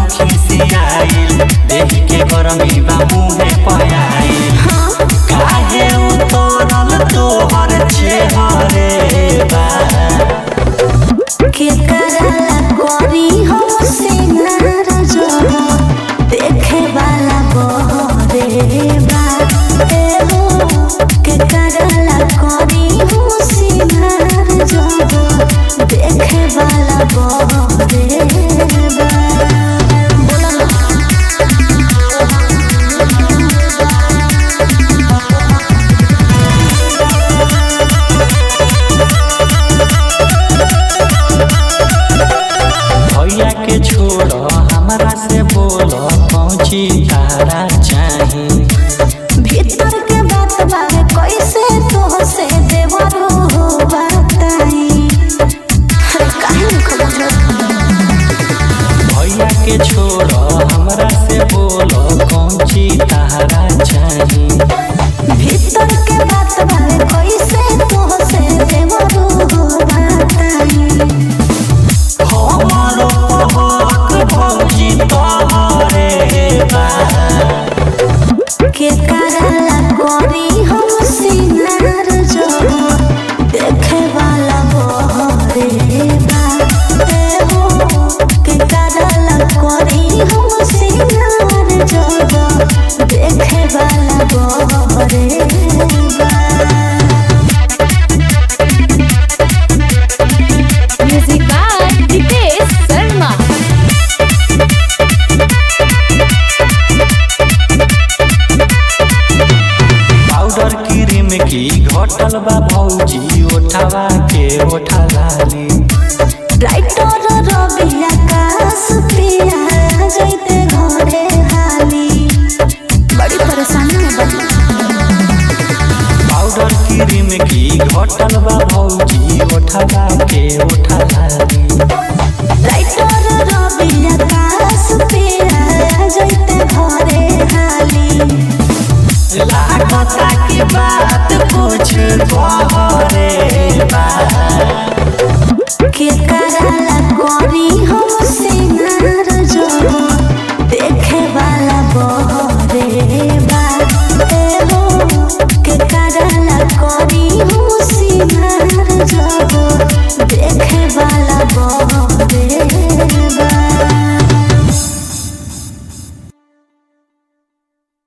खिसियाइल देही के गरमी बा मुहे पयाइल काहे उतरल तोहर चेहरे बा के करला कोरी हो सिंगार जो देखे वाला बहरे बा के करला कोरी हो सिंगार जो देखे वाला बहरे बा भैया के छोड़ हमरा से बोल पहुँची तारा चाही भीतर के बात बारे कैसे तो से देवरो बताई काहे खबर भैया के छोड़ हमरा से बोल पहुँची तारा चाही भीतर के बात बारे कैसे तो से देवरो बताई हमारो हक भौजी तोहरे बा के करला कोरी हो सिंगार जो देखे वाला बहरे बा के करला कोरी हो सिंगार जो देखे वाला बहरे बा Music by Dipesh Sharma. Powder cream की घटल बा भौजी ओठवा के ओठा लाली राइटर रवि आकाश पिया जैते घरे हाली बड़ी परेशानी में बनी पाउडर क्रीम की घटल बा भौजी ओठवा के ओठा लाली राइटर रवि आकाश पिया जैते घरे हाली लागता की बात कुछ गहरे बा के